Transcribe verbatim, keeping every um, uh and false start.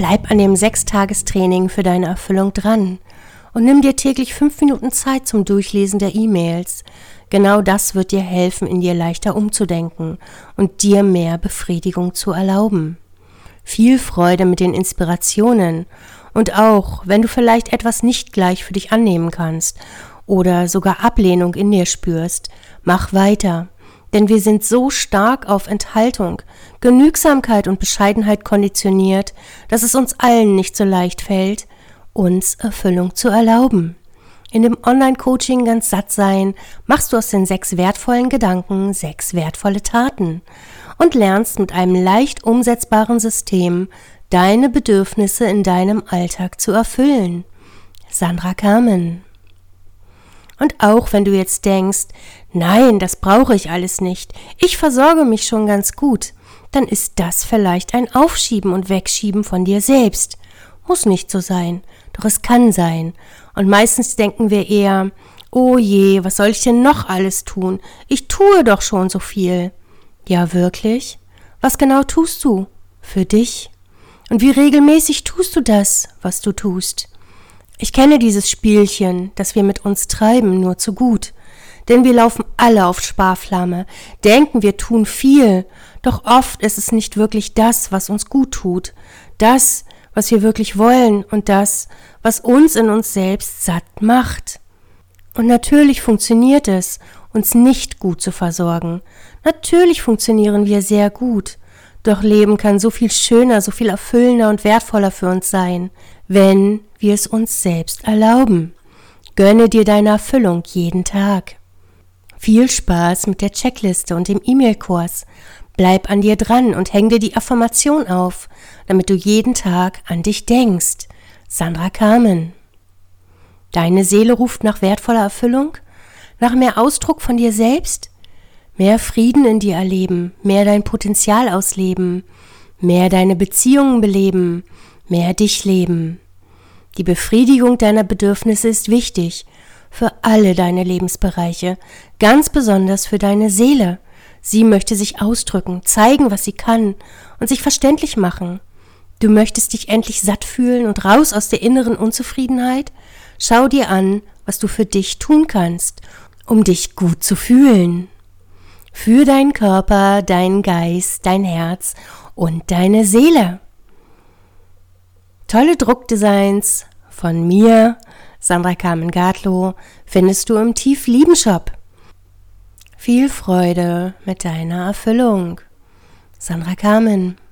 Bleib an dem Sechstagestraining für deine Erfüllung dran und nimm dir täglich fünf Minuten Zeit zum Durchlesen der E-Mails. Genau das wird dir helfen, in dir leichter umzudenken und dir mehr Befriedigung zu erlauben. Viel Freude mit den Inspirationen und auch, wenn du vielleicht etwas nicht gleich für dich annehmen kannst oder sogar Ablehnung in dir spürst, mach weiter, denn wir sind so stark auf Enthaltung, Genügsamkeit und Bescheidenheit konditioniert, dass es uns allen nicht so leicht fällt, uns Erfüllung zu erlauben. In dem Online-Coaching Ganz satt sein machst du aus den sechs wertvollen Gedanken sechs wertvolle Taten und lernst mit einem leicht umsetzbaren System deine Bedürfnisse in deinem Alltag zu erfüllen. Sandra Kamen. Und auch wenn du jetzt denkst, nein, das brauche ich alles nicht, ich versorge mich schon ganz gut, dann ist das vielleicht ein Aufschieben und Wegschieben von dir selbst. Muss nicht so sein, doch es kann sein. Und meistens denken wir eher, oh je, was soll ich denn noch alles tun? Ich tue doch schon so viel. Ja, wirklich? Was genau tust du? Für dich? Und wie regelmäßig tust du das, was du tust? Ich kenne dieses Spielchen, das wir mit uns treiben, nur zu gut. Denn wir laufen alle auf Sparflamme, denken, wir tun viel, doch oft ist es nicht wirklich das, was uns gut tut, das, was wir wirklich wollen und das, was uns in uns selbst satt macht. Und natürlich funktioniert es, uns nicht gut zu versorgen. Natürlich funktionieren wir sehr gut, doch Leben kann so viel schöner, so viel erfüllender und wertvoller für uns sein, wenn wir es uns selbst erlauben. Gönne dir deine Erfüllung jeden Tag. Viel Spaß mit der Checkliste und dem E-Mail-Kurs. Bleib an dir dran und häng dir die Affirmation auf, damit du jeden Tag an dich denkst. Sandra Kamen. Deine Seele ruft nach wertvoller Erfüllung, nach mehr Ausdruck von dir selbst, mehr Frieden in dir erleben, mehr dein Potenzial ausleben, mehr deine Beziehungen beleben, mehr dich leben. Die Befriedigung deiner Bedürfnisse ist wichtig für alle deine Lebensbereiche, ganz besonders für deine Seele. Sie möchte sich ausdrücken, zeigen, was sie kann und sich verständlich machen. Du möchtest dich endlich satt fühlen und raus aus der inneren Unzufriedenheit? Schau dir an, was du für dich tun kannst, um dich gut zu fühlen. Für deinen Körper, deinen Geist, dein Herz und deine Seele. Tolle Druckdesigns von mir, Sandra Kamen Gartlow, findest du im Tieflieben-Shop. Viel Freude mit deiner Erfüllung. Sandra Kamen.